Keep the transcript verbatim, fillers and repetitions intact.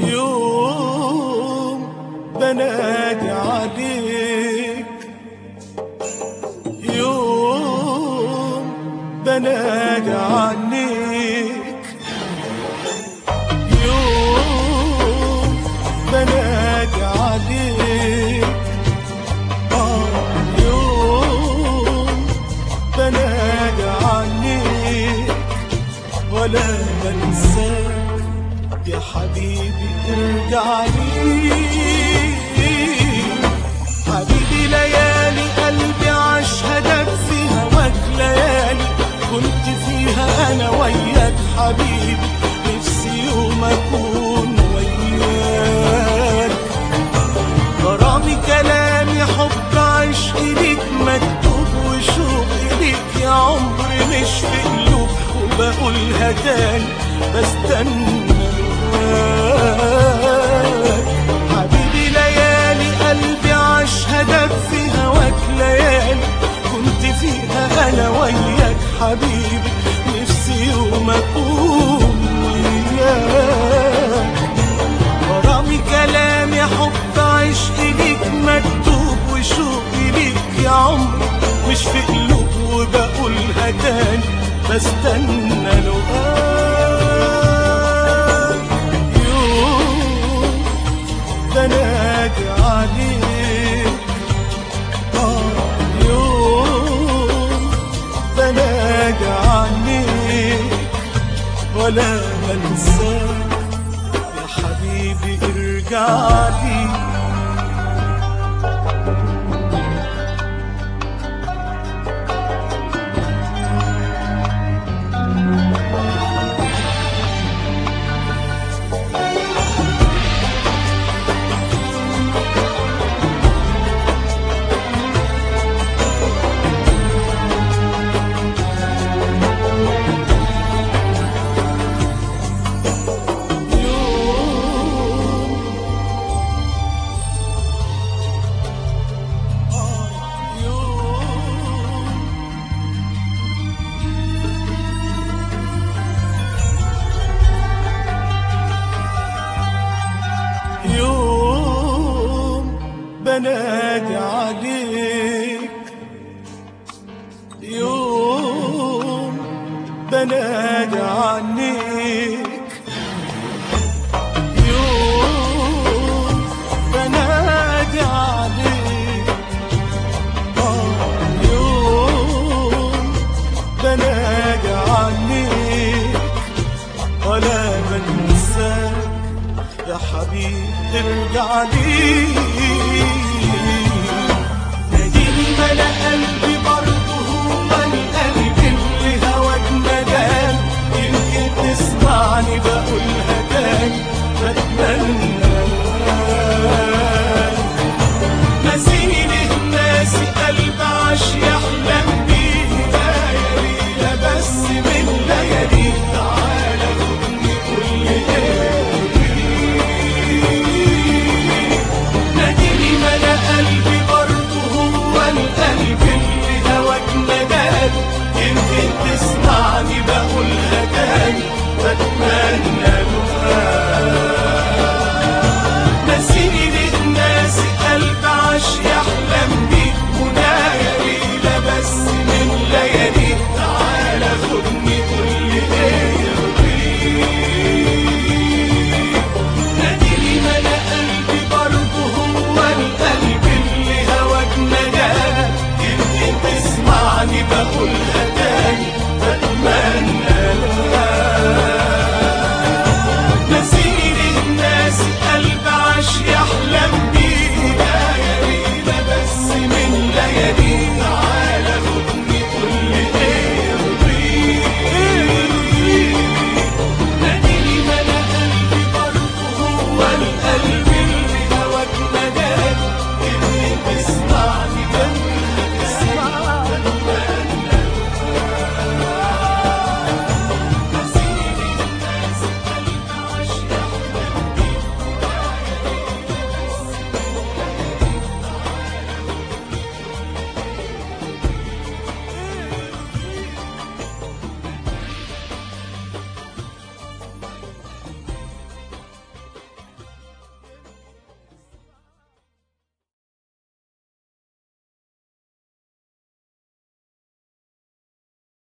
يوم بنادي عليك، يوم بنادي عنيك، يوم بنادي عليك، آه يوم بنادي عنيك ولا بنساك يا حبيبي ارجع لي. حبيبي ليالي قلبي عاش هداك في هواك، ليالي كنت فيها انا وياك حبيبي، نفسي يوم اكون وياك. غرامي كلامي حب عشقي ليك مكتوب، وشوقي ليك يا عمري مش في قلوب، وبقولها تاني بستنى لقاك. حبيبي ليالي قلبي عاش هداك في هواك، ليالي كنت فيها انا وياك حبيبي، نفسي يوم اكون وياك. غرامي كلامي حب عشقي ليك مكتوب، وشوقي ليك يا عمري مش في قلوب، وبقولها تاني بستنى لقاك. يوم بنادي عليك، آه يوم بنادي عنيك ولا بنساك يا حبيبي ارجع لي. بنادي عليك، يوم بنادي عنيك، يوم بنادي عليك، آه يوم بنادي عنيك ولا بنساك يا حبيبي ارجع لي. ناديني ملا قلبي